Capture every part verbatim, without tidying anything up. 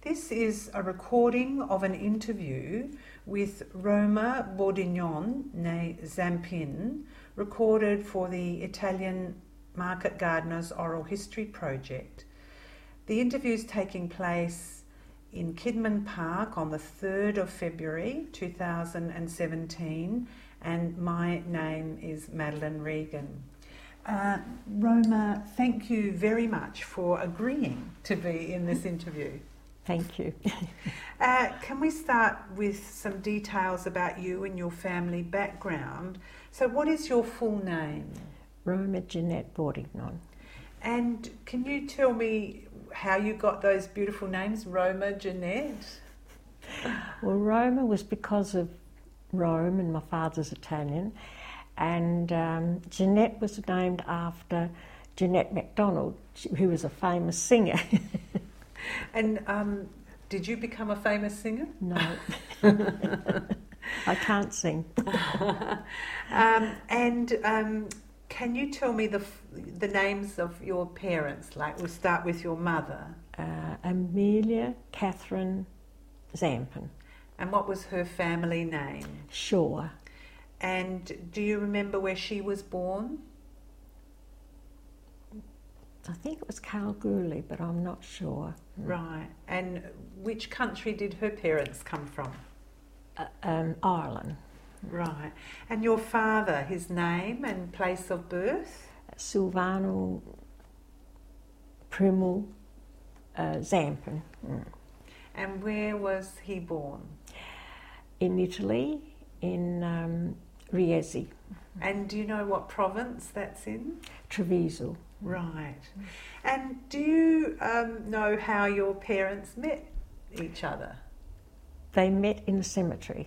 this is a recording of an interview with Roma Bordignon, née Zampin, recorded for the Italian Market Gardeners Oral History Project. The interview is taking place in Kidman Park on the third of February two thousand seventeen, and my name is Madeline Regan. Uh, Roma, thank you very much for agreeing to be in this interview. Thank you. uh, can we start with some details about you and your family background? So what is your full name? Roma Jeanette Bordignon. And can you tell me how you got those beautiful names, Roma, Jeanette? Well, Roma was because of Rome, and my father's Italian. And um, Jeanette was named after Jeanette MacDonald, who was a famous singer. And um, did you become a famous singer? No. I can't sing. um, and um, can you tell me the the names of your parents? Like, we'll start with your mother. Uh, Amelia Catherine Zampin. And what was her family name? Shaw. And do you remember where she was born? I think it was Kalgoorlie, but I'm not sure. Right. And which country did her parents come from? Uh, um, Ireland. Right. And your father, his name and place of birth? Silvano Primul uh, Zampin. Mm. And where was he born? In Italy, in um, Riesi. And do you know what province that's in? Treviso. Right. And do you um, know how your parents met each other? They met in the cemetery.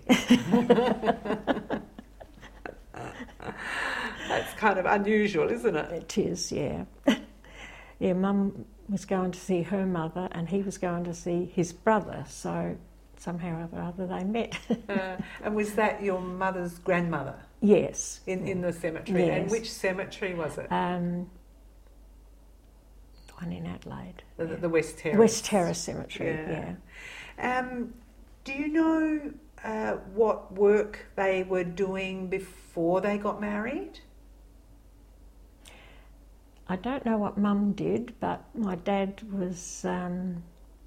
That's kind of unusual, isn't it? It is, yeah. Yeah, Mum was going to see her mother and he was going to see his brother, so somehow or other they met. uh, and was that your mother's grandmother? Yes. In, in the cemetery? Yes. And which cemetery was it? Um, one in Adelaide. The, yeah. the West Terrace? West Terrace Cemetery, yeah. yeah. Um, do you know uh, what work they were doing before they got married? I don't know what Mum did, but my dad was um,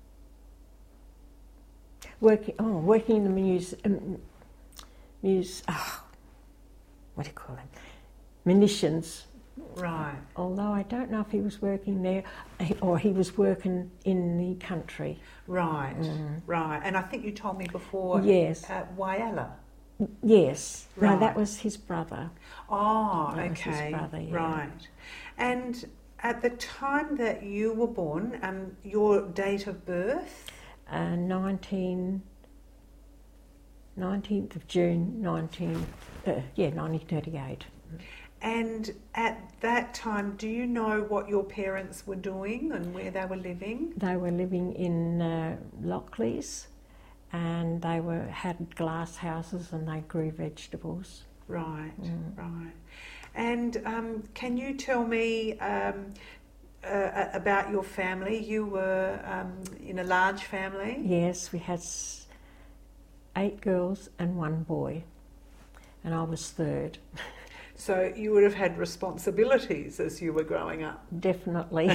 working. Oh, working in the muse, um, muse. Oh, what do you call them? Munitions. Right. Although I don't know if he was working there or he was working in the country. Right. Mm. Right. And I think you told me before. Yes. At Whyalla. Yes. Right. No, that was his brother. Oh, that okay. Was his brother, yeah. Right. And at the time that you were born, um, your date of birth? Uh, nineteen, nineteenth of June, nineteen, uh, yeah, nineteen thirty-eight. And at that time, do you know what your parents were doing and where they were living? They were living in uh, Lockleys, and they were had glass houses and they grew vegetables. Right, mm. right. And um, can you tell me um, uh, about your family? You were um, in a large family? Yes, we had eight girls and one boy, and I was third. So you would have had responsibilities as you were growing up? Definitely.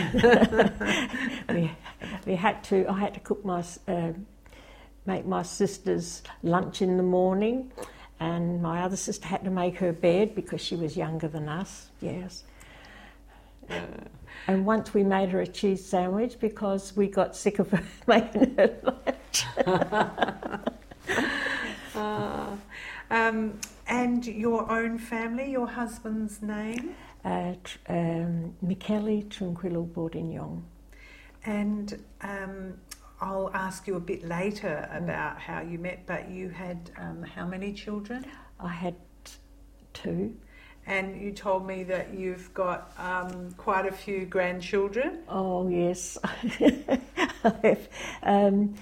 we, we had to, I had to cook my, uh, make my sister's lunch in the morning, and my other sister had to make her bed because she was younger than us, yes. Uh, and once we made her a cheese sandwich because we got sick of her making her lunch. uh, um, and your own family, your husband's name? Uh, um, Michele Tranquillo Bordignon. And um, I'll ask you a bit later about how you met, but you had um, how many children? I had two. And you told me that you've got um, quite a few grandchildren. Oh, yes. I have um,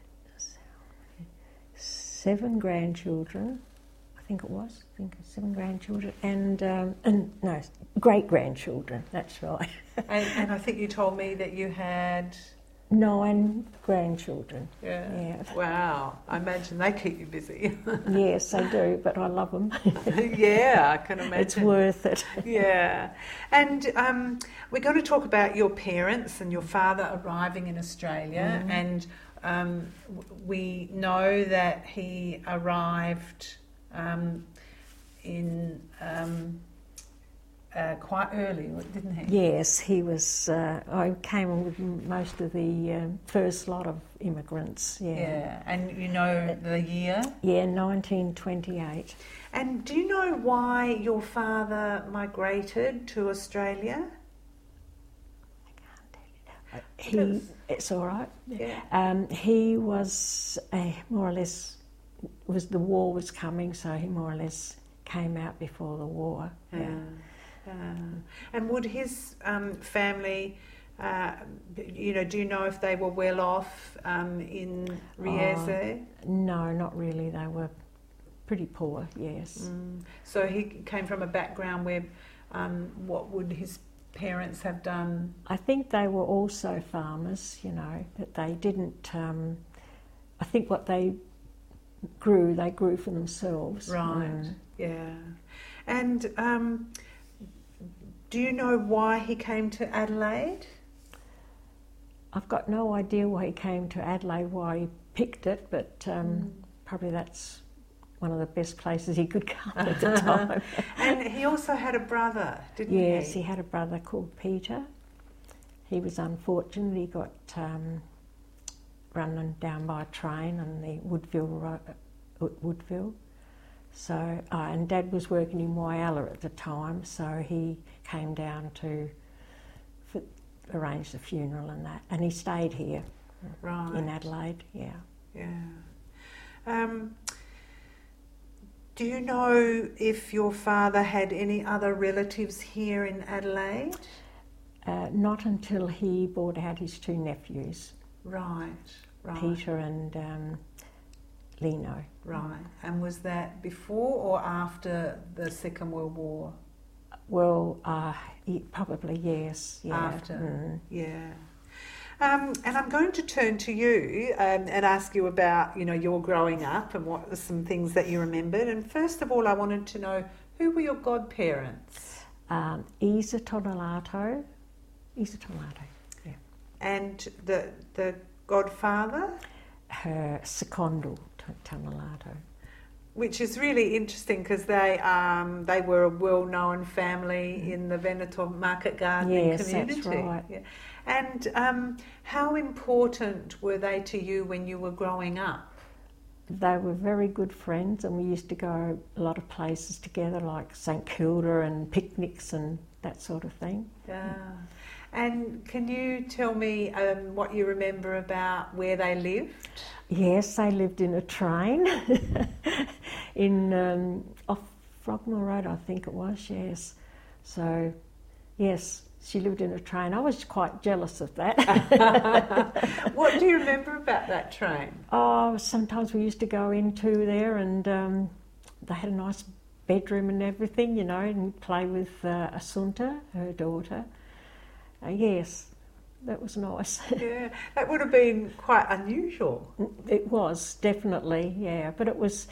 seven grandchildren, I think it was. I think it's seven grandchildren. And, um, and no, great-grandchildren, that's right. and, and I think you told me that you had nine grandchildren. Yeah. Yeah. Wow. I imagine they keep you busy. Yes, they do, but I love them. Yeah, I can imagine. It's worth it. Yeah. And um, we're going to talk about your parents and your father arriving in Australia. Mm. And um, w- we know that he arrived um, in um, uh, quite early, didn't he? Yes, he was. Uh, I came with most of the um, first lot of immigrants. Yeah. Yeah. And you know the year? Yeah, nineteen twenty-eight. And do you know why your father migrated to Australia? He. It's all right. Yeah. Um, he was uh, more or less. Was the war was coming, so he more or less came out before the war. Yeah. Yeah. Uh, and would his um, family, uh, you know, do you know if they were well off um, in Riese? No, not really. They were pretty poor. Yes. Mm. So he came from a background where, um, what would his parents have done? I think they were also farmers, you know, but they didn't. Um, I think what they grew, they grew for themselves. Right. Mm. Yeah. And um, do you know why he came to Adelaide? I've got no idea why he came to Adelaide, why he picked it, but um, Mm. probably that's one of the best places he could come at the time. And he also had a brother, didn't he? Yes, he had a brother called Peter. He was unfortunate. He got um, run down by a train on the Woodville, ro- Woodville. So, uh, and Dad was working in Whyalla at the time, so he came down to f- arrange the funeral and that, and he stayed here Right. in Adelaide. Yeah. Yeah. Um, do you know if your father had any other relatives here in Adelaide? Uh, not until he brought out his two nephews, Right, right, Peter and um, Lino. right. And was that before or after the Second World War? Well, uh, he, probably yes. Yeah. After. Mm. Yeah. Um, and I'm going to turn to you um, and ask you about, you know, your growing up and what were some things that you remembered. And first of all, I wanted to know, who were your godparents? Um, Isa Tonelato. Isa Tonelato. Yeah. And the the godfather? Her Secondo Tonelato. Which is really interesting because they um, they were a well-known family in the Veneto market gardening Yes, community. that's right. Yeah. And um, how important were they to you when you were growing up? They were very good friends, and we used to go a lot of places together, like St Kilda and picnics and that sort of thing. Yeah. And can you tell me um, what you remember about where they lived? Yes, they lived in a train in um, off Frogmore Road, I think it was. Yes, so yes, she lived in a train. I was quite jealous of that. What do you remember about that train? Oh, sometimes we used to go into there, and um, they had a nice bedroom and everything, you know, and play with uh, Asunta, her daughter. Uh, yes, that was nice. Yeah, that would have been quite unusual. It was, definitely, yeah. But it was,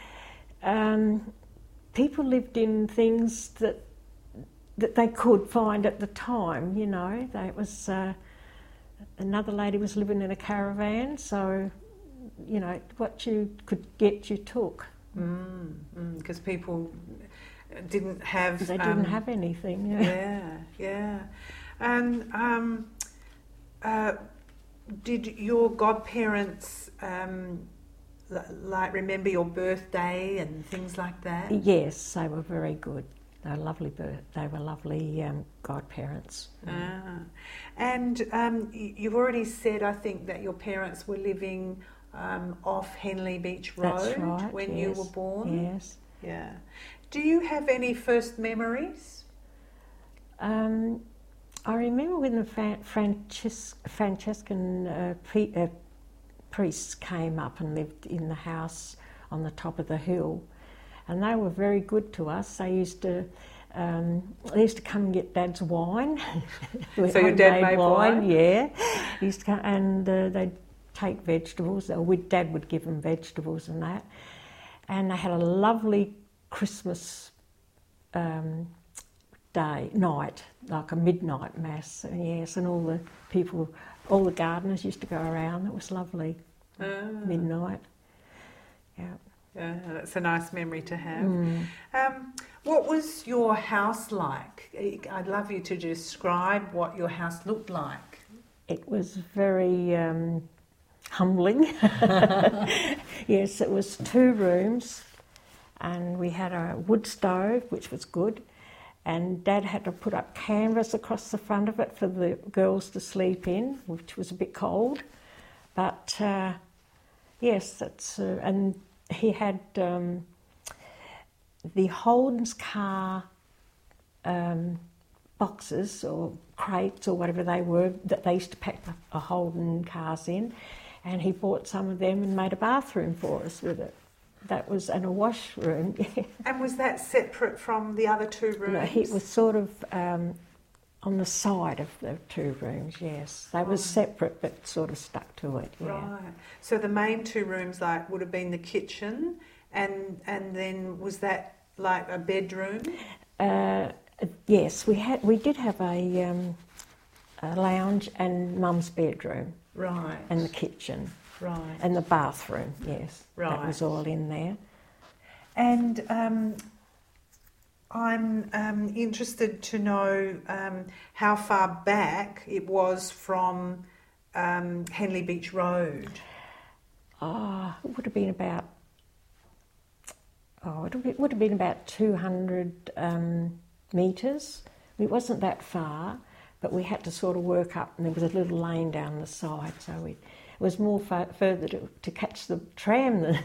um, people lived in things that that they could find at the time, you know. They, it was, uh, another lady was living in a caravan, so, you know, what you could get, you took. Because mm, mm, people didn't have... They didn't um, have anything, yeah. Yeah, yeah. And um, uh, did your godparents um, l- like remember your birthday and things like that? Yes, they were very good. They were lovely. Birth. They were lovely um, godparents. Ah. And um, y- you've already said, I think, that your parents were living um, off Henley Beach Road That's right, when you yes, were born. Yes. Yeah. Do you have any first memories? Um, I remember when the Fran- Francis- Franciscan uh, pre- uh, priests came up and lived in the house on the top of the hill, and they were very good to us. They used to Um, they used to come and get Dad's wine. So your dad made wine? wine? Yeah. He used to come, and uh, they'd take vegetables, or we'd, Dad would give them vegetables and that. And they had a lovely Christmas um, day, night, like a midnight mass, and yes, and all the people, all the gardeners used to go around. It was lovely, ah. midnight. Yeah. Yeah, that's a nice memory to have. Mm. Um, what was your house like? I'd love you to describe what your house looked like. It was very um, humbling. Yes, it was two rooms, and we had a wood stove, which was good, and Dad had to put up canvas across the front of it for the girls to sleep in, which was a bit cold. But uh, yes, that's uh, and he had um, the Holden's car um, boxes or crates or whatever they were that they used to pack the Holden cars in, and he bought some of them and made a bathroom for us with it. That was, and a washroom. And was that separate from the other two rooms? No, it was sort of um, on the side of the two rooms, yes. They were oh. separate but sort of stuck to it, yeah. Right. So the main two rooms like would have been the kitchen, and and then was that like a bedroom? Uh, yes, we had. We did have a, um, a lounge and Mum's bedroom. Right. And the kitchen. Right. And the bathroom, yes. Right. That was all in there. And um, I'm um, interested to know um, how far back it was from um, Henley Beach Road. Oh, it would have been about, oh, it would have been about two hundred um, metres. It wasn't that far, but we had to sort of work up, and there was a little lane down the side, so we, it was more far, further to, to catch the tram than...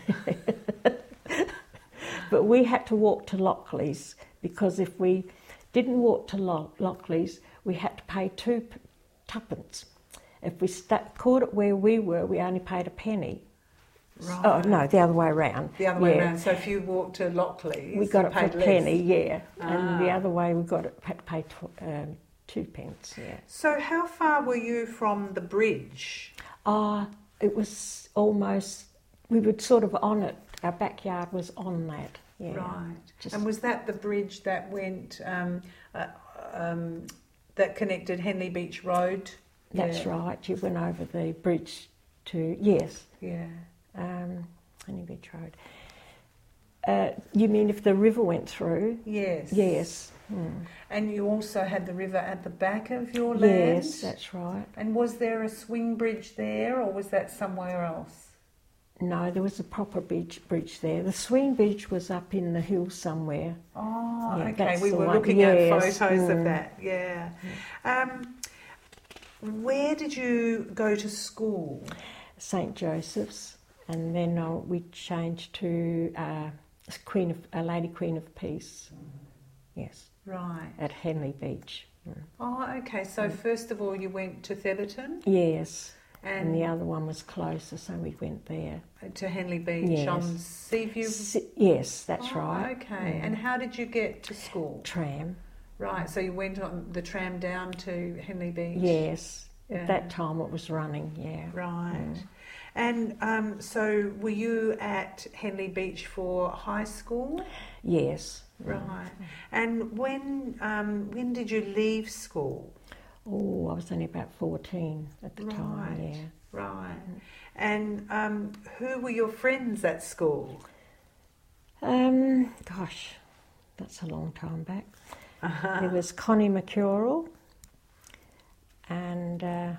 But we had to walk to Lockley's, because if we didn't walk to Lock- Lockley's, we had to pay two p- tuppence. If we st- caught it where we were, we only paid a penny. Right. Oh, no, the other way around. The other way yeah. around. So if you walked to Lockley's, we got it for a less. penny, yeah. Ah. And the other way we got it, had to pay tw- um, two pence, yeah. So how far were you from the bridge? Ah, uh, it was almost, we were sort of on it. Our backyard was on that, yeah. Right. Just, and was that the bridge that went, um, uh, um, that connected Henley Beach Road? That's yeah. right. You went over the bridge to, yes. Yeah. Um, Henley Beach Road. Uh, you mean if the river went through? Yes. Yes. Mm. And you also had the river at the back of your land? Yes, that's right. And was there a swing bridge there, or was that somewhere else? No, there was a proper bridge, bridge there. The swing bridge was up in the hills somewhere. Oh, yeah, okay. We were one. looking yes. at photos mm. of that, yeah. Um, where did you go to school? Saint Joseph's, and then uh, we changed to uh, Queen of, uh, Lady Queen of Peace. Yes. Right. At Henley Beach. Mm. Oh, okay. So mm. first of all, you went to Theberton? Yes. And, and the other one was closer, so we went there. To Henley Beach yes. on Seaview? Se- yes, that's oh, right. Okay. Mm. And how did you get to school? Tram. Right, so you went on the tram down to Henley Beach? Yes. Yeah. At that time it was running, yeah. Right. Mm. And um, so were you at Henley Beach for high school? Yes. Right. Mm. And when um, when did you leave school? Oh, I was only about fourteen at the right. time, yeah. Right. And um, who were your friends at school? Um, gosh, that's a long time back. Uh-huh. There was Connie McCurrell, and uh,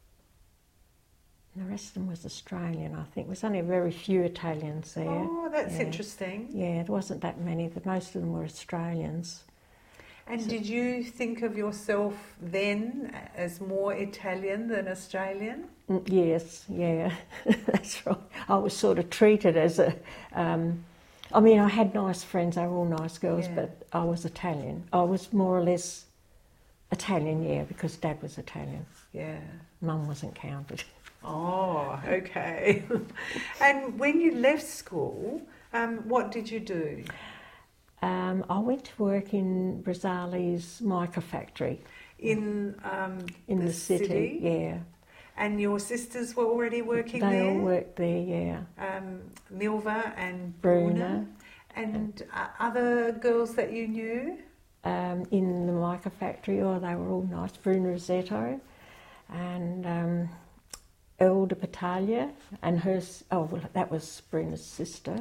the rest of them was Australian, I think. There was only a very few Italians there. Oh, that's yeah. interesting. Yeah, there wasn't that many. Most of them were Australians. And so, did you think of yourself then as more Italian than Australian? Yes, yeah, that's right. I was sort of treated as a... Um, I mean, I had nice friends, they were all nice girls, yeah. but I was Italian. I was more or less Italian, yeah, because Dad was Italian. Yeah. Mum wasn't counted. Oh, okay. And when you left school, um, what did you do? Um, I went to work in Brazali's mica factory. In um, In the, the city, city? yeah. And your sisters were already working They there? all worked there, yeah. Um, Milva and Bruna. Bruna. And uh, other girls that you knew? Um, in the mica factory, oh, they were all nice. Bruna Rosetto and um, Elda Battaglia and her, oh, well, that was Bruna's sister.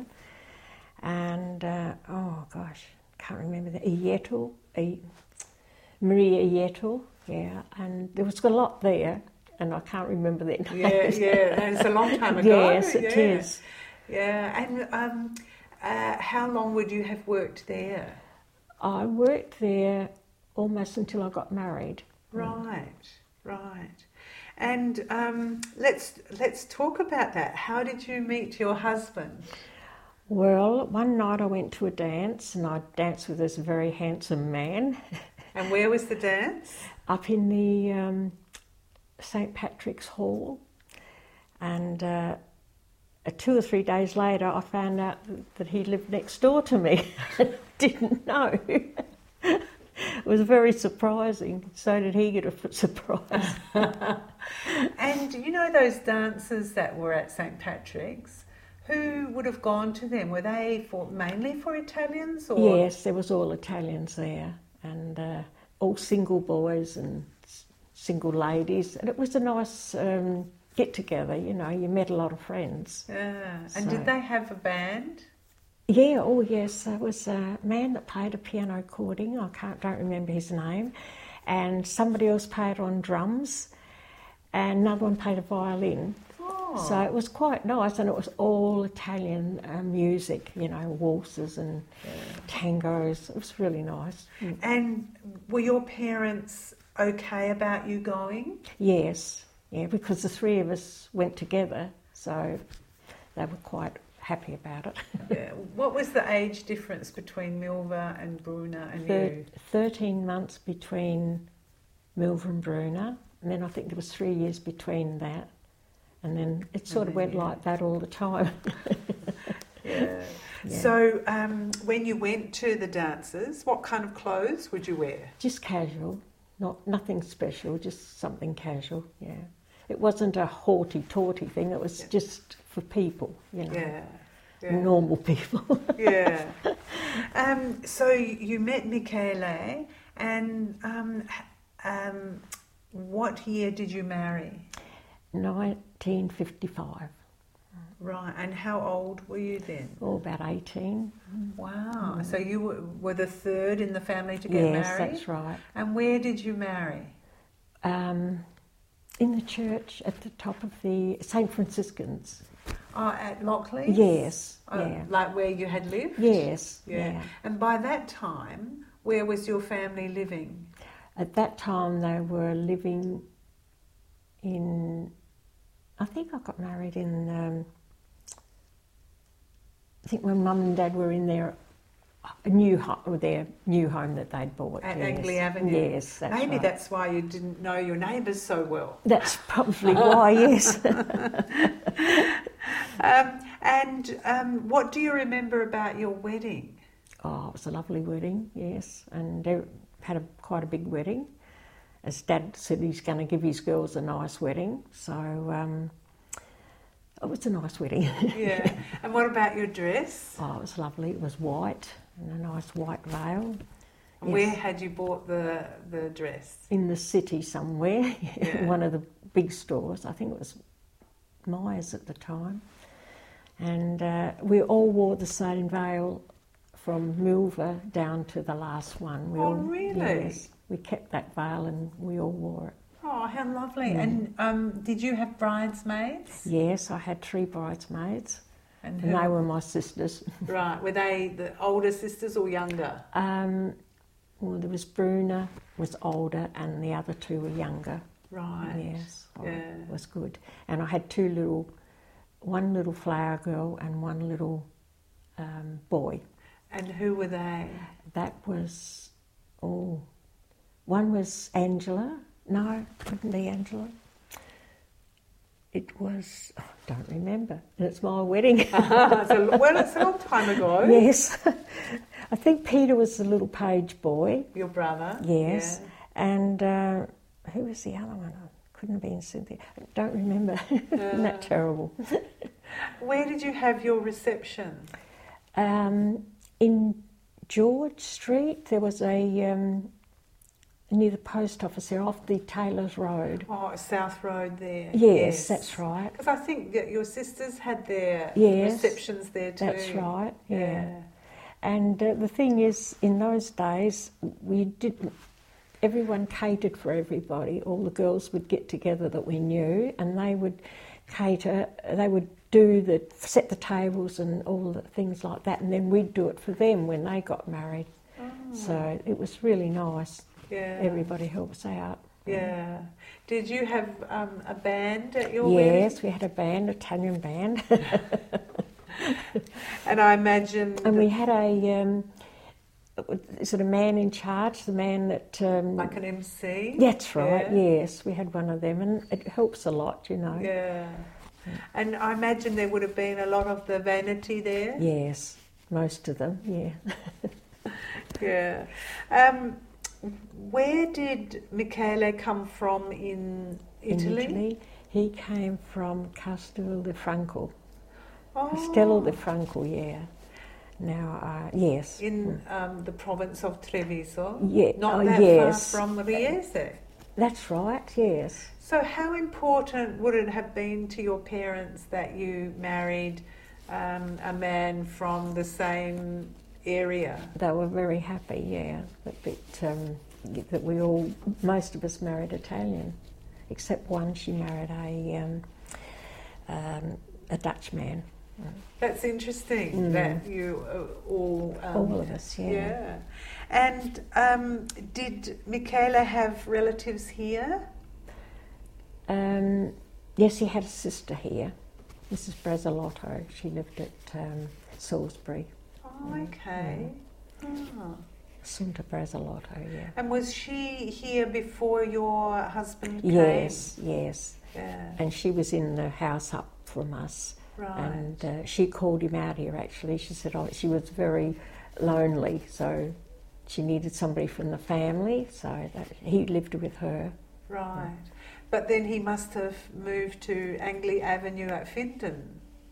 And, uh, oh gosh, can't remember that, Ieto, I, Maria Ieto, yeah. And there was a lot there, and I can't remember their names. Yeah, yeah, and it's a long time ago. Yes, it yeah. is. Yeah, and um, uh, how long would you have worked there? I worked there almost until I got married. Right, right. And um, let's let's talk about that. How did you meet your husband? Well, one night I went to a dance and I danced with this very handsome man. And where was the dance? Up in the um, Saint Patrick's Hall. And uh, two or three days later I found out that he lived next door to me. I didn't know. It was very surprising. So did he get a surprise. And you know those dances that were at Saint Patrick's? Who would have gone to them? Were they for mainly for Italians? Or? Yes, there was all Italians there, and uh, all single boys and s- single ladies, and it was a nice um, get together. You know, you met a lot of friends. Yeah. And So- did they have a band? Yeah, oh yes, there was a man that played a piano recording. I can't don't remember his name, and somebody else played on drums, and another one played a violin. Oh. So it was quite nice, and it was all Italian uh, music, you know, waltzes and tangos. It was really nice. And were your parents okay about you going? Yes, yeah, because the three of us went together, so they were quite happy about it. Yeah. What was the age difference between Milva and Bruna and Thir- you? Thirteen months between Milva and Bruna, and then I think there was three years between that, and then it sort of then went you- like that all the time. Yeah. Yeah. So um, when you went to the dances, what kind of clothes would you wear? Just casual, not nothing special, just something casual. Yeah, it wasn't a haughty-taughty thing. It was Yeah. just for people, you know, Yeah. Yeah. normal people. Yeah. Um, so you met Michele, and um, h- um, what year did you marry? nineteen fifty-five, Right, and how old were you then? or about eighteen. Wow, so you were, were the third in the family to get Yes, married? that's right. And where did you marry? Um, in the church at the top of the Saint Franciscans. Oh, at Lockley? Yes, Oh, yeah. Like where you had lived? Yes, Yeah. yeah. And by that time, where was your family living? At that time, they were living in. I think I got married in. Um, I think when Mum and Dad were in their a new home, their new home that they'd bought At yes. Angley Avenue? Yes, that's Maybe right. that's why you didn't know your neighbours so well. That's probably why. Yes. Um, and um, what do you remember about your wedding? Oh, it was a lovely wedding. Yes, and they had a quite a big wedding. As Dad said, he's going to give his girls a nice wedding, so um, it was a nice wedding. Yeah. And what about your dress? Oh, it was lovely. It was white and a nice white veil. And Where had you bought the, the dress? In the city somewhere, Yeah. one of the big stores. I think it was Myers at the time. And uh, we all wore the same veil from Milva down to the last one. We Oh, all, really? Yes, we kept that veil and we all wore it. Oh, how lovely. Mm. And um, did you have bridesmaids? Yes, I had three bridesmaids, And and who- they were my sisters. Right. Were they the older sisters or younger? Um, well, there was Bruna was older, and the other two were younger. Right. Yes, oh, Yeah. it was good. And I had two little, one little flower girl and one little um, boy. And who were they? That was, oh, one was Angela. No, it couldn't be Angela. It was, oh, I don't remember. And it's my wedding. So, well, it's a long time ago. Yes. I think Peter was the little page boy. Your brother? Yes. Yeah. And uh, who was the other one? I couldn't have been Cynthia. I don't remember. Isn't that terrible? Where did you have your reception? Um, in George Street, there was a, um, near the post office there, off the Taylor's Road. Oh, South Road there. Yes, yes. that's right. Because I think that your sisters had their Yes, receptions there too. That's right, yeah. yeah. And uh, the thing is, in those days, we didn't, everyone catered for everybody. All the girls would get together that we knew, and they would cater, they would do the, set the tables and all the things like that, and then we'd do it for them when they got married. Oh. So it was really nice. Yeah. Everybody helps out. Yeah. Did you have um, a band at your yes, wedding? Yes, we had a band, a Italian band. And I imagine... And we had a um, sort of man in charge, the man that... Um, like an M C? That's right, yeah. yes. We had one of them, and it helps a lot, you know. Yeah. And I imagine there would have been a lot of the vanity there? Yes, most of them, yeah. Yeah. Um, where did Michele come from in Italy? In Italy, he came from Castello di Franco. Oh. Castello di Franco, yeah. Now, uh, yes. In um, the province of Treviso? Yeah. Not oh, that yes. far from Riese? That's right, yes. So how important would it have been to your parents that you married um, a man from the same area? They were very happy, yeah, that, that, um, that we all, most of us married Italian, except one, she married a, um, um, a Dutch man. That's interesting mm. that you uh, all... Um, all of us, yeah. Yeah. And um, did Michele have relatives here? Um, yes, he had a sister here, Missus Brazzolotto. She lived at um, Salisbury. Oh, okay. Yeah. Oh. Sunta Brazzolotto, yeah. And was she here before your husband came? Yes, yes. Yeah. And she was in the house up from us. Right. And uh, she called him out here, actually. She said oh, she was very lonely, so she needed somebody from the family, so that he lived with her. Right. Yeah. But then he must have moved to Angley Avenue at Finton.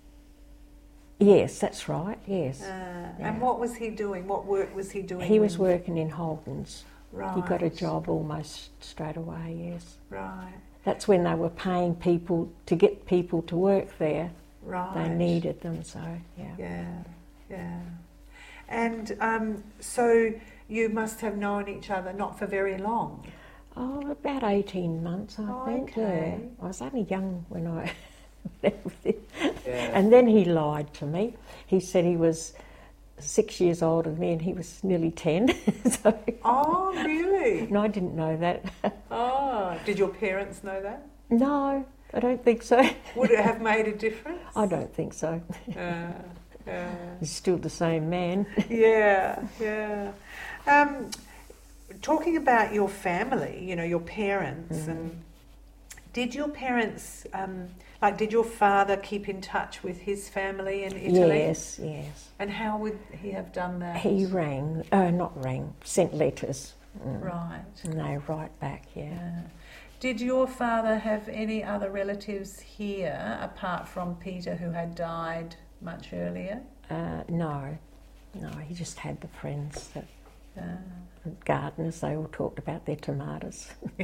Yes, that's right, yes. Uh, yeah. And what was he doing? What work was he doing? He was working in Holden's. Right. He got a job almost straight away, yes. Right. That's when they were paying people to get people to work there. Right. They needed them, so, yeah. Yeah, yeah. And um, so you must have known each other not for very long. Oh, about eighteen months, I oh, think. Okay. Yeah. I was only young when I left with him. Yeah. And then he lied to me. He said he was six years older than me and he was nearly ten. so, oh, really? And I didn't know that. Oh, did your parents know that? No, I don't think so. Would it have made a difference? I don't think so. Uh, uh, He's still the same man. yeah, yeah. Um, talking about your family, you know, your parents, mm. and did your parents, um, like, did your father keep in touch with his family in Italy? Yes, yes. And how would he have done that? He rang, uh, not rang, sent letters. Mm. Right. And they write back, yeah. yeah. Did your father have any other relatives here apart from Peter, who had died much earlier? Uh, no, no, he just had the friends, that uh, gardeners, they all talked about their tomatoes.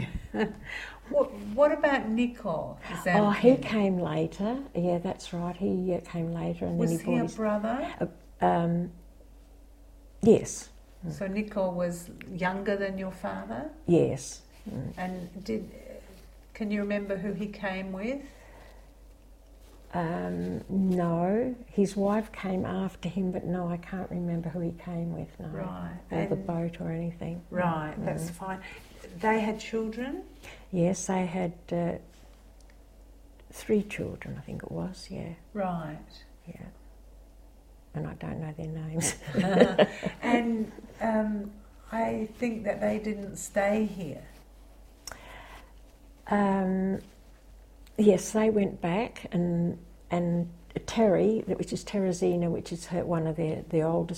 what, what about Nico? Oh, he came later, yeah, that's right, he uh, came later. And Was then he, he a his, brother? Uh, um, yes. So Nico was younger than your father? Yes. Mm. And did, can you remember who he came with? Um, no, his wife came after him, but no, I can't remember who he came with, no. Right. Or and the boat or anything. Right, mm. that's fine. They had children? Yes, they had uh, three children, I think it was, yeah. Right. Yeah. And I don't know their names. uh, and um, I think that they didn't stay here. Um, yes, they went back, and and Terry, which is Teresina, which is her, one of their the oldest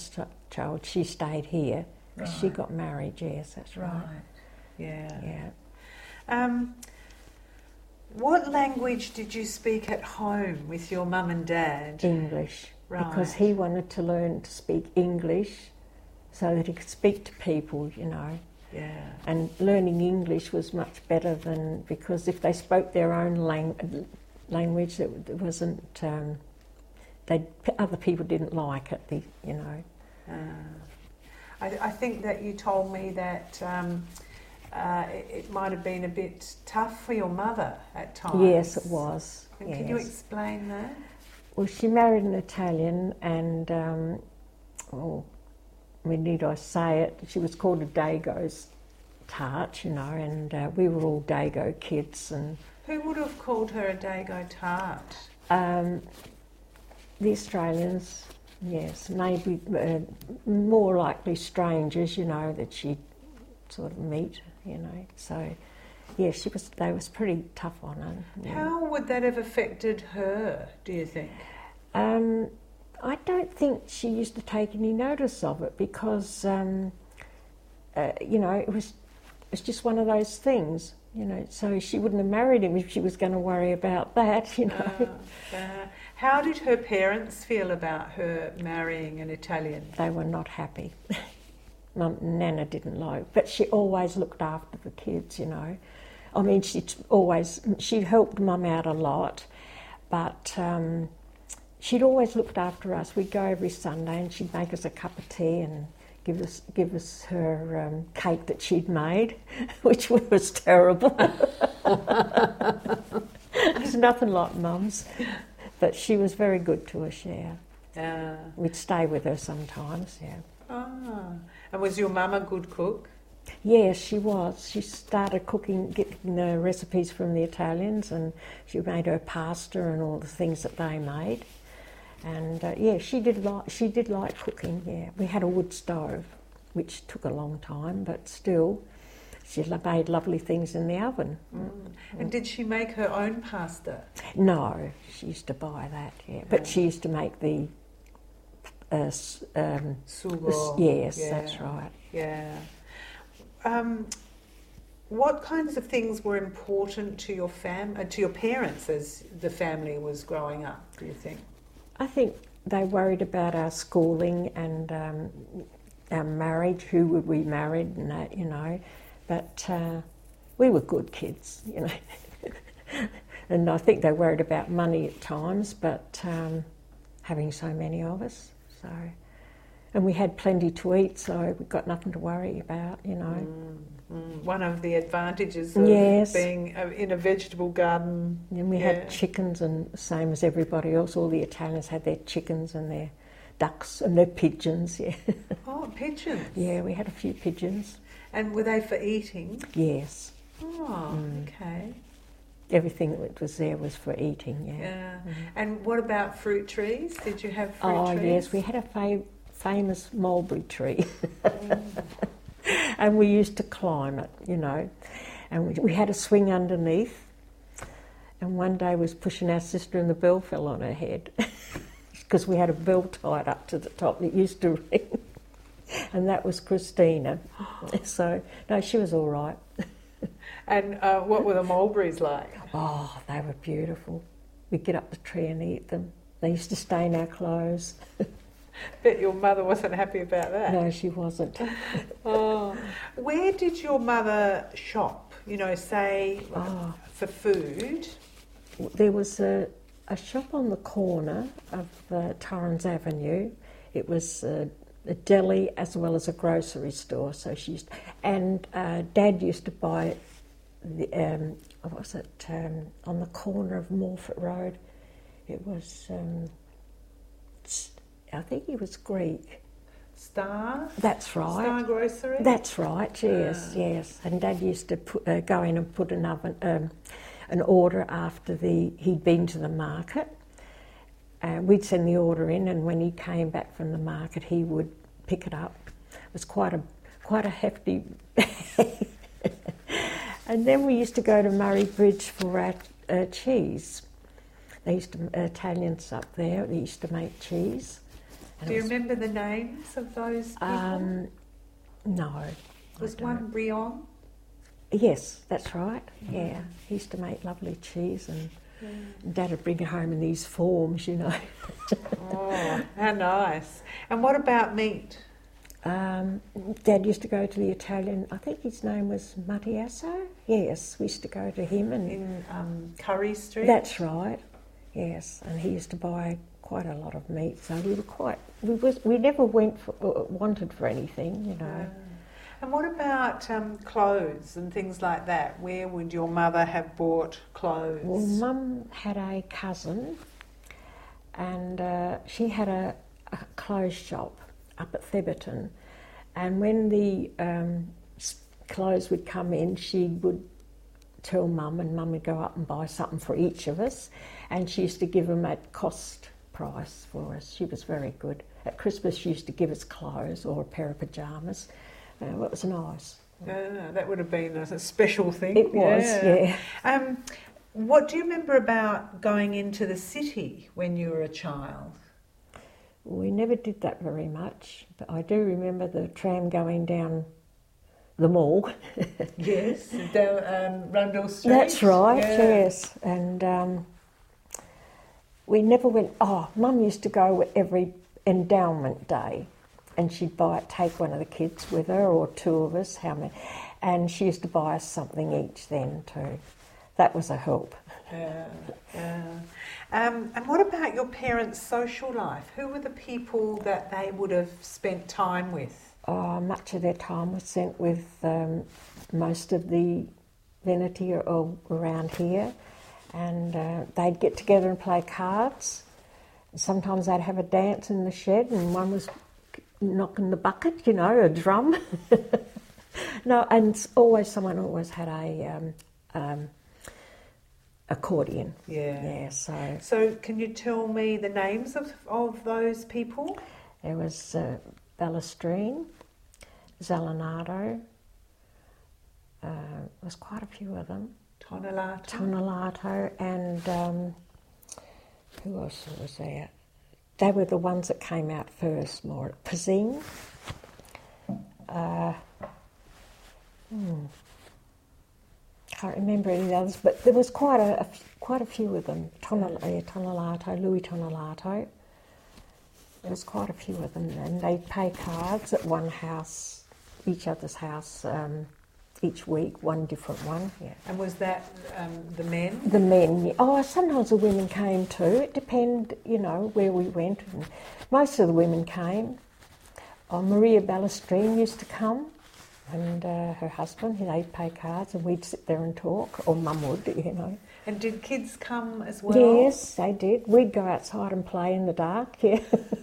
child, she stayed here. Right. She got married, yes, that's right. Right. Yeah. Yeah. Um, what language did you speak at home with your mum and dad? English. Right. Because he wanted to learn to speak English so that he could speak to people, you know. Yeah. And learning English was much better than, because if they spoke their own lang- language, it, it wasn't, um, they other people didn't like it, the, you know. Uh, I, I think that you told me that um, uh, it, it might have been a bit tough for your mother at times. Yes, it was. And yes. Can you explain that? Well, she married an Italian, and um, oh, I mean, need I say it? She was called a Dago's tart, you know, and uh, we were all Dago kids. And who would have called her a Dago tart? Um, the Australians, yes, maybe uh, more likely strangers, you know, that she'd sort of meet, you know. So, yeah, she was. They was pretty tough on her. Yeah. How would that have affected her, do you think? Um, I don't think she used to take any notice of it because, um, uh, you know, it was it's just one of those things, you know. So she wouldn't have married him if she was going to worry about that, you know. Uh, uh, how did her parents feel about her marrying an Italian? They were not happy. Mum, Nana didn't like, but she always looked after the kids, you know. I mean, she always she helped Mum out a lot, but. Um, She'd always looked after us. We'd go every Sunday and she'd make us a cup of tea and give us give us her um, cake that she'd made, which was terrible. It's nothing like Mum's, but she was very good to us, yeah. Uh, We'd stay with her sometimes, yeah. Ah, and was your mum a good cook? Yes, she was. She started cooking, getting the recipes from the Italians, and she made her pasta and all the things that they made. And uh, yeah, she did like she did like cooking. Yeah, we had a wood stove, which took a long time, but still, she made lovely things in the oven. Mm. And did she make her own pasta? No, she used to buy that. Yeah, but she used to make the uh, um, sugo. Yes, yeah. That's right. Yeah. Um, what kinds of things were important to your fam, uh, to your parents as the family was growing up? Do you think? I think they worried about our schooling and um, our marriage, who would we marry and that, you know. But uh, we were good kids, you know. And I think they worried about money at times, but um, having so many of us, so. And we had plenty to eat, so we've got nothing to worry about, you know. Mm, mm. One of the advantages of yes. being in a vegetable garden. And we yeah. had chickens, and same as everybody else, all the Italians had their chickens and their ducks and their pigeons, yeah. Oh, pigeons? Yeah, we had a few pigeons. And were they for eating? Yes. Oh, mm. okay. Everything that was there was for eating, yeah. Yeah. Mm. And what about fruit trees? Did you have fruit oh, trees? Oh, yes, we had a fa- famous mulberry tree. mm. And we used to climb it, you know. And we, we had a swing underneath. And one day I was pushing our sister and the bell fell on her head. Because we had a bell tied up to the top that used to ring. And that was Christina. So, no, she was all right. And uh, what were the mulberries like? Oh, they were beautiful. We'd get up the tree and eat them. They used to stain our clothes. Bet your mother wasn't happy about that. No, she wasn't. Oh. Where did your mother shop? You know, say, oh. for food? There was a, a shop on the corner of uh, Torrens Avenue. It was uh, a deli as well as a grocery store. So she used, and uh, Dad used to buy the um, what was it um, on the corner of Morford Road. It was, um, I think he was Greek. Star? That's right. Star Grocery? That's right. Yes, ah. yes. And Dad used to put, uh, go in and put an oven, um, an order after the he'd been to the market. Uh, we'd send the order in, and when he came back from the market, he would pick it up. It was quite a quite a hefty bag. And then we used to go to Murray Bridge for our uh, cheese. They used to uh, Italians up there. They used to make cheese, Do you remember the names of those people? Um, no. Was one Brion? Yes, that's right. Yeah, he used to make lovely cheese, and yeah. Dad would bring it home in these forms, you know. Oh, how nice! And what about meat? Um, Dad used to go to the Italian. I think his name was Mattiaso. Yes, we used to go to him and in um, Curry Street. That's right. Yes, and he used to buy quite a lot of meat, so we were quite. We was we never went for, uh, wanted for anything, you know. Yeah. And what about um, clothes and things like that? Where would your mother have bought clothes? Well, Mum had a cousin, and uh, she had a, a clothes shop up at Theberton, and when the um, clothes would come in, she would tell Mum, and Mum would go up and buy something for each of us, and she used to give them at cost price for us. She was very good. At Christmas, she used to give us clothes or a pair of pyjamas. Uh, it was nice. Yeah, that would have been a special thing. It was, yeah. yeah. Um, what do you remember about going into the city when you were a child? We never did that very much, but I do remember the tram going down the mall. Yes, down um, Rundle Street. That's right, yeah. yes. And um, we never went, oh, Mum used to go every endowment day, and she'd buy take one of the kids with her, or two of us, how many, and she used to buy us something each then too. That was a help. Yeah, yeah. Um, and what about your parents' social life? Who were the people that they would have spent time with? Oh, much of their time was spent with um, most of the Veneti or around here, and uh, they'd get together and play cards. Sometimes they'd have a dance in the shed, and one was knocking the bucket, you know, a drum. No, and always someone always had a um, um, accordion. Yeah. Yeah. So. So, can you tell me the names of of those people? There was uh, Ballestrine, Zelinato. Uh, there was quite a few of them. Tonelato. Tonelato, and um, who else was there? They were the ones that came out first, more. Pazing. Uh, hmm. Can't remember any of the others, but there was quite a, a quite a few of them. Tonel, yeah, Tonelato, Louis Tonelato. There was quite a few of them, and they'd pay cards at one house, each other's house, um, each week, one different one. Yeah. And was that um, the men? The men, yeah. Oh, sometimes the women came too. It depended, you know, where we went. And most of the women came. Oh, Maria Ballestrine used to come, and uh, her husband, they'd pay cards, and we'd sit there and talk, or Mum would, you know. And did kids come as well? Yes, they did. We'd go outside and play in the dark, yeah.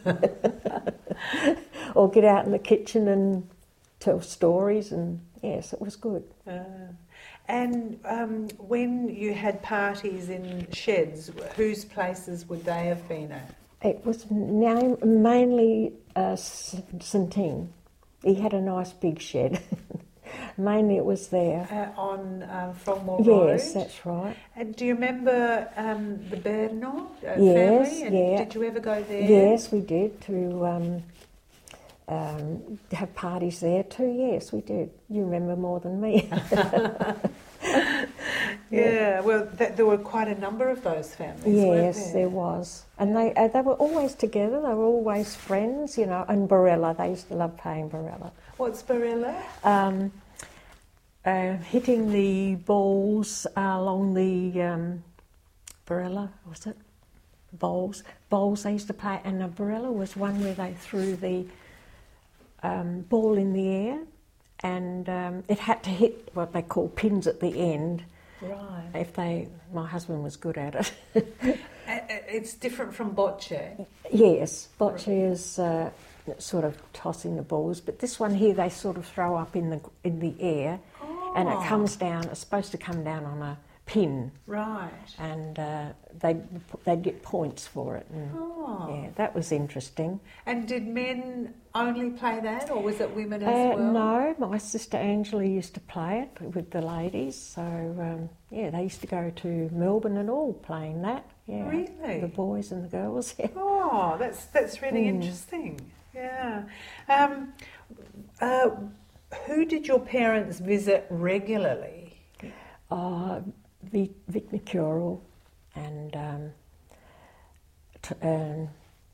Or get out in the kitchen and tell stories, and yes, it was good. Uh, and um, when you had parties in sheds, whose places would they have been at? It was now mainly uh, Centine. He had a nice big shed. Mainly it was there. Uh, on um, Frogmore Road? Yes, that's right. And do you remember um, the Berno uh, yes, family? And yeah. did you ever go there? Yes, we did, to um, um, have parties there too. Yes, we did. You remember more than me. yeah. yeah, well, th- there were quite a number of those families, yes, weren't there? there was. And they uh, they were always together. They were always friends, you know. And Barella, they used to love playing Barella. What's Barella? Um, uh, hitting the balls uh, along the um, Barella, was it? Bowls. Bowls they used to play, and a Barella was one where they threw the um, ball in the air, and um, it had to hit what they call pins at the end. Right. If they, my husband was good at it. It's different from bocce. Yes, bocce is uh, sort of tossing the balls, but this one here they sort of throw up in the in the air, oh. and it comes down. It's supposed to come down on a pin. Right. And uh, they they get points for it. And, oh. Yeah, that was interesting. And did men only play that, or was it women as uh, well? No, my sister Angela used to play it with the ladies. So um, yeah, they used to go to Melbourne and all playing that. Yeah. Really? The boys and the girls. Yeah. Oh, that's that's really Mm. interesting. Yeah. Um, uh, who did your parents visit regularly? Uh, Vic, Vic McCurrell and um, t- um,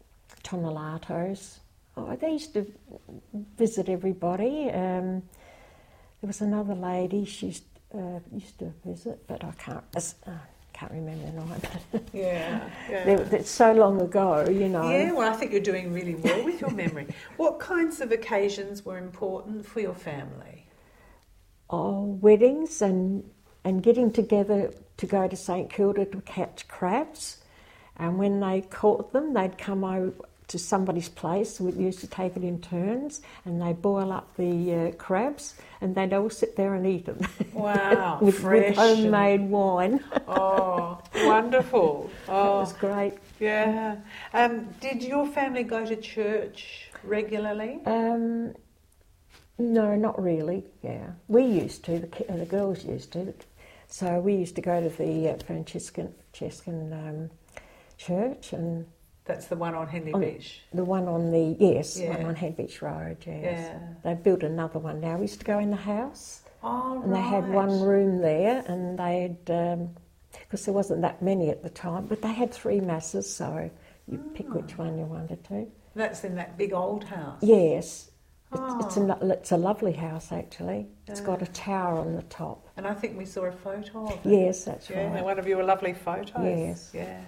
Tonelatos. Oh, they used to visit everybody. Um, there was another lady she used, uh, used to visit, but I can't uh, can't remember the name. Yeah, yeah. They- It's so long ago, you know. Yeah, well, I think you're doing really well with your memory. What kinds of occasions were important for your family? Oh, weddings and and getting together to go to St Kilda to catch crabs. And when they caught them, they'd come over to somebody's place. We used to take it in turns, and they'd boil up the uh, crabs, and they'd all sit there and eat them. Wow, with, fresh with homemade wine. Oh, wonderful. Oh, It was great. yeah. Um, did your family go to church regularly? Um, no, not really. Yeah, we used to. The, ki- the girls used to. So we used to go to the uh, Franciscan, Franciscan um, church, and That's the one on Henley On- Beach. the one on the yes, Yeah. one on Head Beach Road. Yes, Yeah. they've built another one now. We used to go in the house, Oh, and right. they had one room there, and they had because there wasn't that many at the time, but they had three masses, so you pick Ah. which one you wanted to. That's in that big old house. Yes. It's, Oh. it's, a, lo- it's a lovely house, actually. It's got a Yeah. tower on the top. And I think we saw a photo of it. Yes, that's Yeah, right. one of your lovely photos. Yes. Yeah.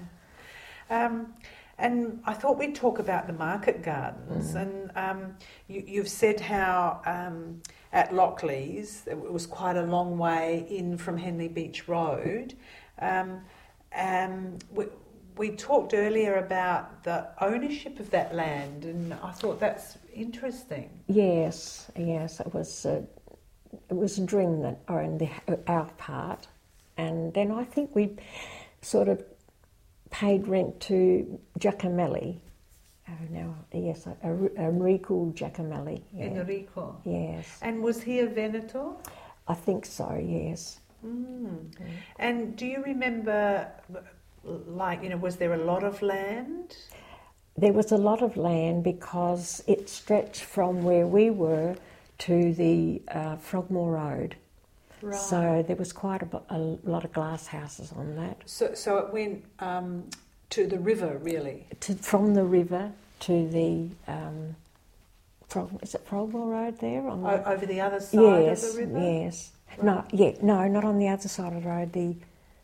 Um, and I thought we'd talk about the market gardens. Mm. And um, you, you've said how um, at Lockleys, it was quite a long way in from Henley Beach Road. Um, um, we, we talked earlier about the ownership of that land, and I thought that's interesting. Yes, yes, it was. Uh, it was a dream that owned the, our part, and then I think we sort of paid rent to Giacomelli. Oh no, yes, a, a, a Enrico Giacomelli. Yeah. Enrico. Yes, And was he a Veneto? I think so. Yes. Mm. And do you remember, like, you know, was there a lot of land? There was a lot of land because it stretched from where we were to the uh, Frogmore Road. Right. So there was quite a, bu- a lot of glass houses on that. So, so it went um, to the river, really. To, from the river to the um, Frog, is it Frogmore Road there? On the, O- over the other side yes, of the river. yes. Right. No, yeah, no, not on the other side of the road. The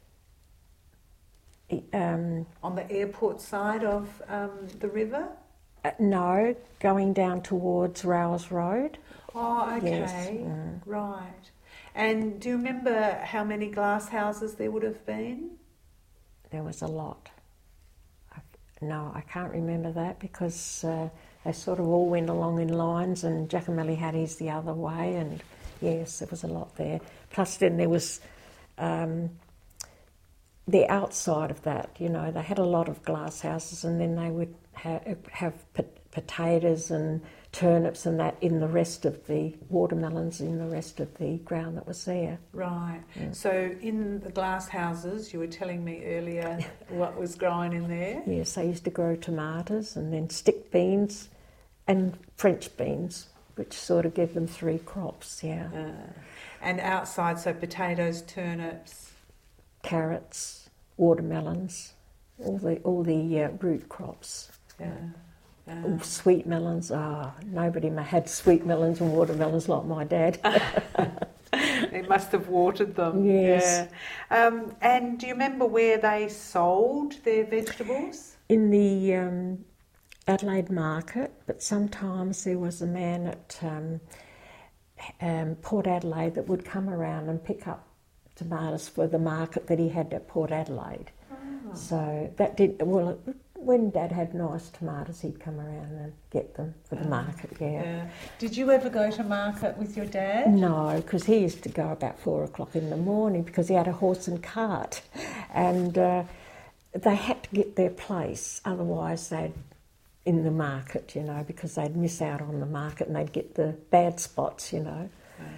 um, On the airport side of um, the river. uh, no, going down towards Rowers Road. Oh, okay, Yes, mm. right. And do you remember how many glass houses there would have been? There was a lot. I, no, I can't remember that because uh, they sort of all went along in lines, and Giacomelli had his the other way, and yes, there was a lot there. Plus, then there was um, the outside of that. You know, they had a lot of glass houses, and then they would ha- have pot- potatoes and turnips and that in the rest of the watermelons in the rest of the ground that was there. Right. Yeah. So in the glass houses, you were telling me earlier what was growing in there. Yes, they used to grow tomatoes and then stick beans and French beans, which sort of gave them three crops, yeah. Uh, and outside, so potatoes, turnips. Carrots, watermelons, all the all the uh, root crops. Yeah. Uh, Oh, sweet melons, ah, nobody ma- had sweet melons and watermelons like my dad. they must have watered them. Yes. Yeah. Um, and do you remember where they sold their vegetables? In the um, Adelaide market, but sometimes there was a man at um, um, Port Adelaide that would come around and pick up tomatoes for the market that he had at Port Adelaide. Oh. So that did, well, when Dad had nice tomatoes, he'd come around and get them for the Oh, market, yeah. Yeah. Did you ever go to market with your dad? No, because he used to go about four o'clock in the morning because he had a horse and cart, and uh, they had to get their place, otherwise they'd in the market, you know, because they'd miss out on the market and they'd get the bad spots, you know.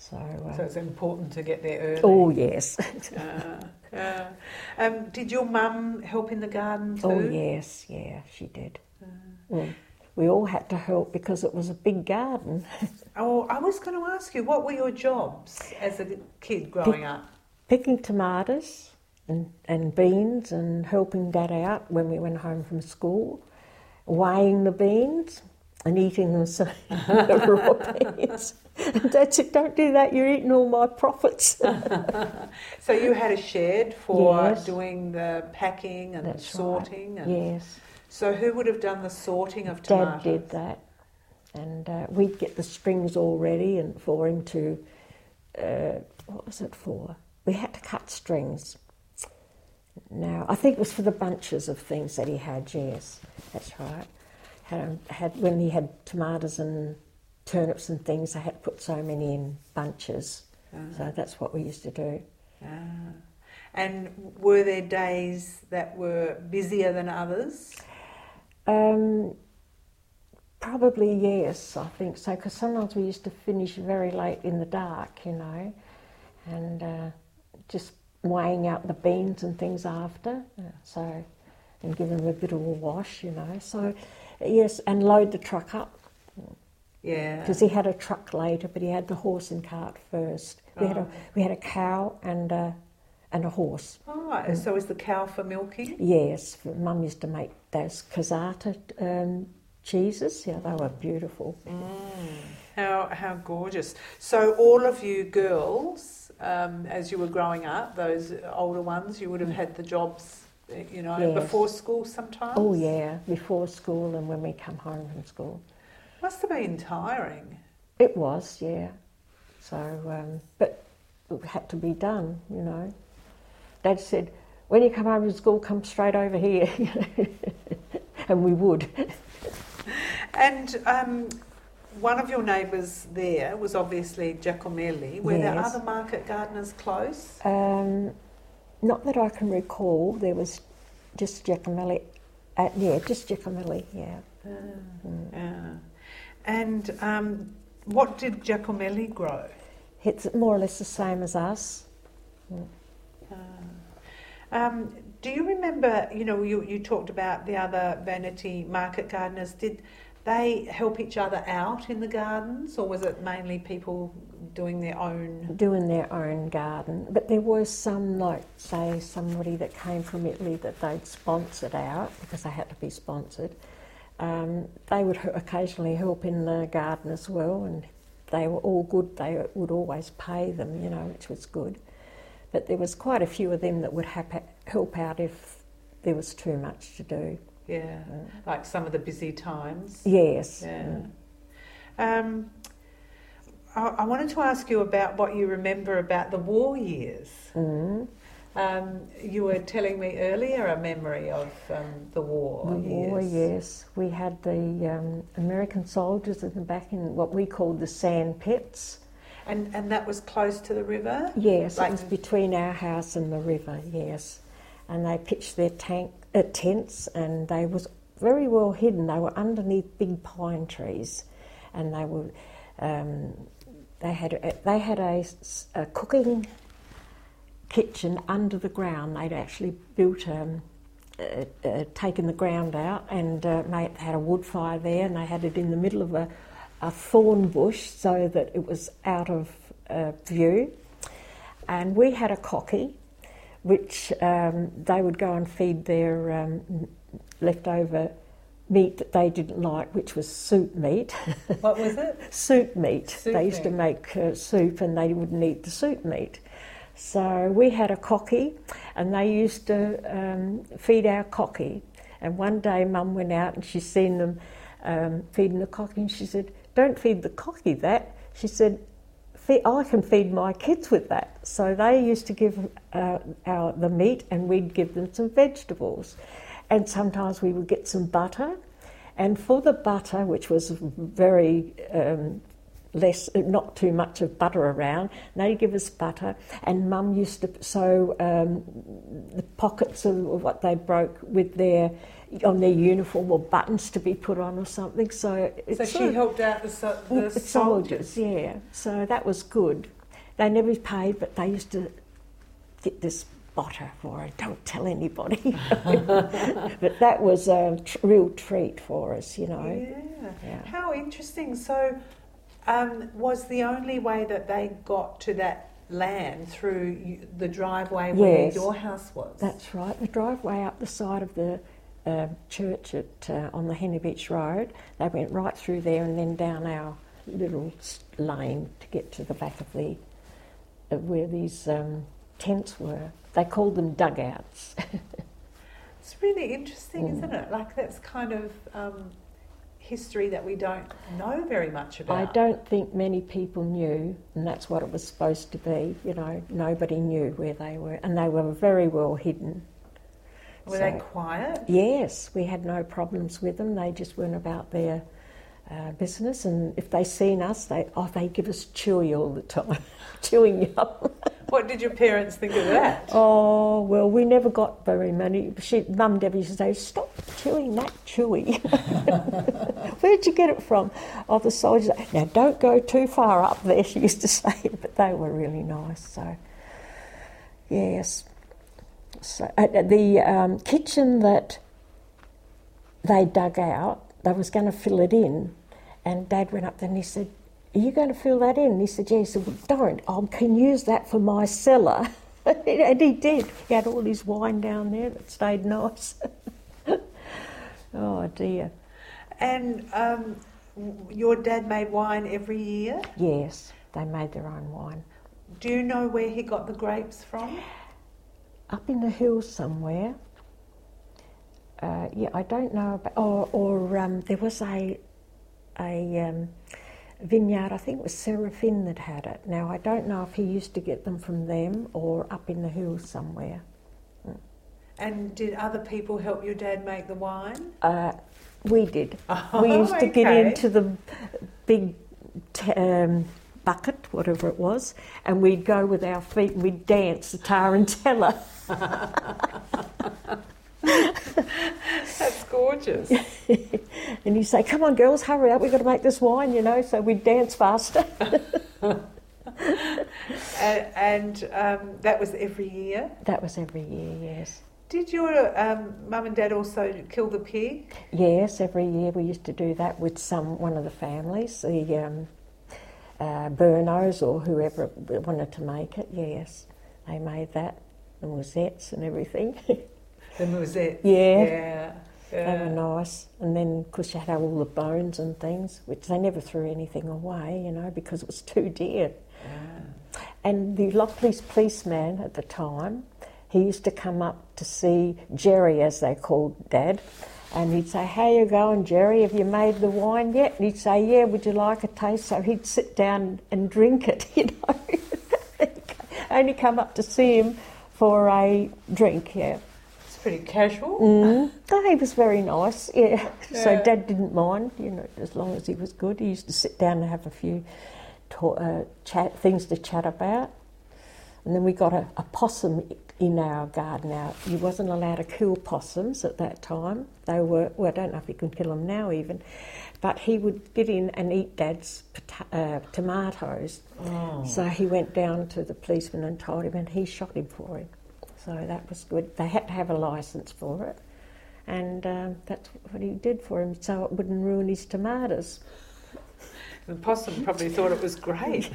So, uh, So it's important to get there early. oh yes. uh, uh, um, did your mum help in the garden too? Oh yes, yeah, she did. Uh, Well, we all had to help because it was a big garden. oh, I was going to ask you, what were your jobs as a kid growing up? Picking tomatoes and, and beans and helping Dad out when we went home from school, weighing the beans and eating them, so the raw beans. And Dad said, don't do that, you're eating all my profits. So you had a shed for Yes. doing the packing and That's sorting? right. And Yes, so who would have done the sorting of tomatoes? Dad did that. And uh, we'd get the strings all ready and for him to, uh, what was it for? We had to cut strings. Now, I think it was for the bunches of things that he had, yes, that's right. Had, had When he had tomatoes and turnips and things, I had to put so many in bunches. Ah. So that's what we used to do. Ah. And were there days that were busier than others? Um, probably yes, I think so, because sometimes we used to finish very late in the dark, you know, and uh, just weighing out the beans and things after, so, and give them a bit of a wash, you know, so, yes, and load the truck up. Yeah. Because he had a truck later, but he had the horse and cart first. We, Oh. had, a, we had a cow and a, and a horse. Oh, so is the cow for milking? Yes, Mum used to make those Casata um, cheeses. Yeah, they were beautiful. Mm. How how gorgeous. So all of you girls, um, as you were growing up, those older ones, you would have had the jobs, you know, Yes. before school sometimes? Oh yeah, before school and when we come home from school. Must have been tiring. It was, yeah. So, um, but it had to be done, you know. Dad said, when you come home from school, come straight over here. And we would. And um, one of your neighbours there was obviously Giacomelli. Were there Yes. other market gardeners close? Um, not that I can recall. There was just Giacomelli. Uh, yeah, just Giacomelli, yeah. Uh, Mm. yeah. And um, what did Giacomelli grow? It's more or less the same as us. Mm. Uh, um, do you remember, you know, you, you talked about the other vanity market gardeners. Did they help each other out in the gardens, or was it mainly people doing their own? Doing their own garden. But there were some, like, say, somebody that came from Italy that they'd sponsored out, because they had to be sponsored. Um, they would h- occasionally help in the garden as well, and they were all good. They would always pay them, you know, which was good. But there was quite a few of them that would hap- help out if there was too much to do. Yeah, Mm. like some of the busy times. Yes. Yeah. Mm. Um, I, I wanted to ask you about what you remember about the war years. Mm. Um, you were telling me earlier a memory of um, the war The war, years. yes. We had the um, American soldiers in the back in what we called the sand pits. And and that was close to the river? Yes, Like- it was between our house and the river, yes. And they pitched their tank, uh, tents, and they was very well hidden. They were underneath big pine trees, and they were um, they had a, they had a, s- a cooking kitchen under the ground. They'd actually built um, uh, uh, taken the ground out and uh, made had a wood fire there, and they had it in the middle of a, a thorn bush so that it was out of uh, view. And we had a cocky, which um, they would go and feed their um, leftover meat that they didn't like, which was soup meat. What was it? Soup meat. Soup they used to meat. make uh, soup and they wouldn't eat the soup meat. So we had a cocky and they used to um, feed our cocky. And one day Mum went out and she seen them um, feeding the cocky, and she said, "Don't feed the cocky that." She said, "Fe- I can feed my kids with that." So they used to give uh, our, the meat, and we'd give them some vegetables. And sometimes we would get some butter. And for the butter, which was very um, less, not too much of butter around. And they'd give us butter, and Mum used to sew um, the pockets of what they broke with their on their uniform or buttons to be put on or something. So, so she of, helped out the, so, the, the soldiers. soldiers. Yeah. So that was good. They never paid, but they used to get this butter for her. Don't tell anybody. But that was a tr- real treat for us, you know. Yeah. yeah. How interesting. So um, was the only way that they got to that land through the driveway where yes, your house was? That's right. The driveway up the side of the uh, church at uh, on the Henny Beach Road. They went right through there and then down our little lane to get to the back of the uh, where these um, tents were. They called them dugouts. It's really interesting, mm. isn't it? Like that's kind of um, history that we don't know very much about. I don't think many people knew, and that's what it was supposed to be. You know, nobody knew where they were, and they were very well hidden. Were so, they quiet? Yes, we had no problems with them. They just went about their uh, business, and if they seen us, they oh they give us chewy all the time, chewing yum. What did your parents think of that? Oh, well, we never got very many. She, Mum Debbie used to say, stop chewing that chewy. Where'd you get it from? Oh, the soldiers. Now, don't go too far up there, she used to say, but they were really nice. So, yes. So, uh, the um, kitchen that they dug out, they was going to fill it in, and Dad went up there and he said, are you going to fill that in? And he said, yeah. He said, well, don't. I can use that for my cellar. And he did. He had all his wine down there that stayed nice. Oh, dear. And um, your dad made wine every year? Yes, they made their own wine. Do you know where he got the grapes from? Up in the hills somewhere. Uh, yeah, I don't know. About, or or um, there was a... a um, vineyard, I think it was Seraphine that had it. Now, I don't know if he used to get them from them or up in the hills somewhere. Mm. And did other people help your dad make the wine? Uh, we did. Oh, we used to okay. get into the big t- um, bucket, whatever it was, and we'd go with our feet and we'd dance the tarantella. That's gorgeous. And he'd say, come on girls, hurry up, we've got to make this wine, you know, so we'd dance faster. and and um, that was every year? That was every year, yes. Did your um, mum and dad also kill the pig? Yes, every year we used to do that with some one of the families, the um, uh, Burnos or whoever wanted to make it, yes. They made that, the moussettes and everything. The moussettes? Yeah. Yeah. Yeah. They were nice. And then, of course, you had all the bones and things, which they never threw anything away, you know, because it was too dear. Yeah. And the Lockleys policeman at the time, he used to come up to see Jerry, as they called Dad, and he'd say, how you going, Jerry? Have you made the wine yet? And he'd say, yeah, would you like a taste? So he'd sit down and drink it, you know. Only come up to see him for a drink, yeah. Pretty casual. Mm. Oh, he was very nice, yeah. yeah. So Dad didn't mind, you know, as long as he was good. He used to sit down and have a few ta- uh, chat things to chat about. And then we got a, a possum in our garden. Now, you wasn't allowed to kill possums at that time. They were, well, I don't know if you can kill them now even, but he would get in and eat Dad's pota- uh, tomatoes. Oh. So he went down to the policeman and told him, and he shot him for him. So that was good. They had to have a licence for it, and um, that's what he did for him, so it wouldn't ruin his tomatoes. The possum probably thought it was great.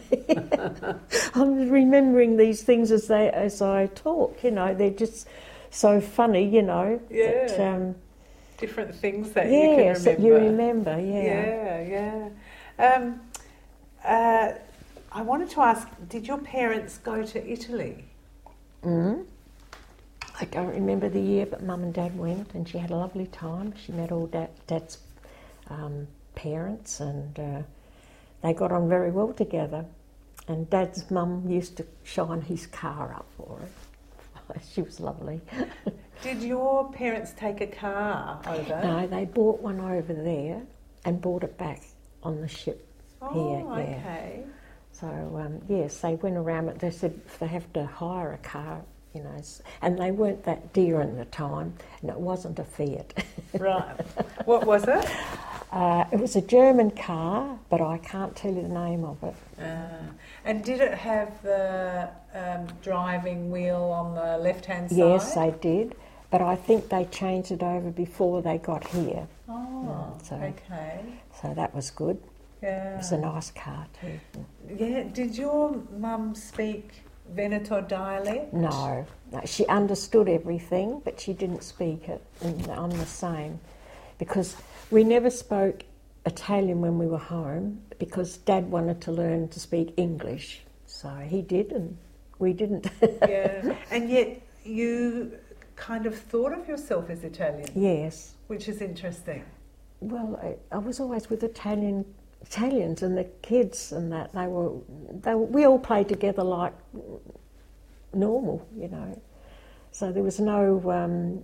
I'm remembering these things as they as I talk. You know, they're just so funny. You know. Yeah. That, um, different things that yes, you can remember. that you remember. Yeah. Yeah. Yeah. Um, uh, I wanted to ask: did your parents go to Italy? Mm. I don't remember the year, but Mum and Dad went, and she had a lovely time. She met all Dad, Dad's um, parents, and uh, they got on very well together. And Dad's mum used to shine his car up for her. She was lovely. Did your parents take a car over? No, they bought one over there and brought it back on the ship. Oh, here. Yeah. okay. So um, yes, they went around, but they said if they have to hire a car, you know, and they weren't that dear at the time, and it wasn't a Fiat. Right. What was it? Uh, it was a German car, but I can't tell you the name of it. Uh, and did it have the um, driving wheel on the left-hand side? Yes, they did, but I think they changed it over before they got here. Oh, Mm, so, okay. So that was good. Yeah. It was a nice car too. Yeah. Did your mum speak Veneto dialect? No, no, she understood everything, but she didn't speak it, and I'm the same. Because we never spoke Italian when we were home, because Dad wanted to learn to speak English. So he did, and we didn't. Yeah. And yet you kind of thought of yourself as Italian. Yes. Which is interesting. Well, I, I was always with Italian Italians and the kids and that. They were, they were, we all played together like normal, you know. So there was no um,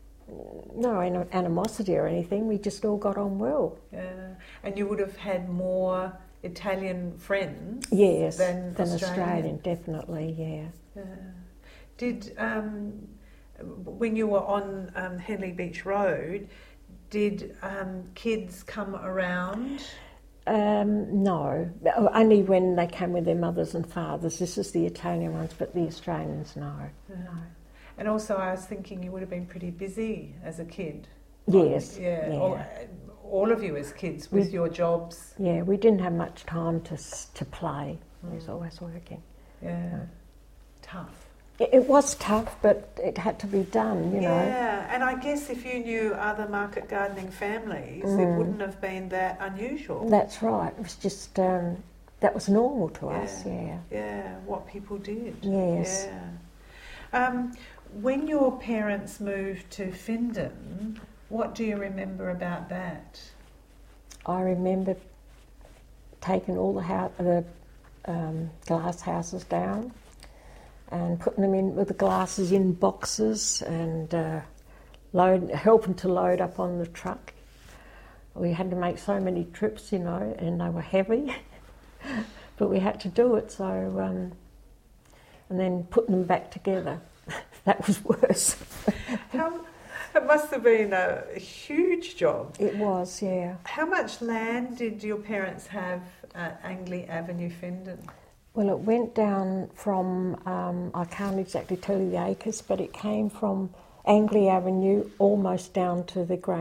no animosity or anything. We just all got on well. Yeah. And you would have had more Italian friends. Yes, than, than Australian. Australian, definitely. Yeah. Yeah. Did um, when you were on um, Henley Beach Road, did um, kids come around? Um, no, only when they came with their mothers and fathers. This is the Italian ones, but the Australians, no. No. And also, I was thinking you would have been pretty busy as a kid. Yes. Yeah. Yeah. All, all of you as kids with We, your jobs. Yeah, we didn't have much time to to play. We was always working. Yeah. Yeah. Tough. It, it was tough, but it had to be done, you know. Yeah, and I guess if you knew other market gardening families, Mm. it wouldn't have been that unusual. That's right. It was just, um, that was normal to us, Yeah. yeah. Yeah, what people did. Yes. Yeah. Um, when your parents moved to Findon, what do you remember about that? I remember taking all the, house, the um, glass houses down and putting them in with the glasses in boxes and uh, load, helping to load up on the truck. We had to make so many trips, you know, and they were heavy, but we had to do it. So, um, and then putting them back together, that was worse. How, it must have been a huge job. It was, yeah. How much land did your parents have at Angley Avenue, Findon? Well, it went down from, um, I can't exactly tell you the acres, but it came from Angley Avenue almost down to the Grange.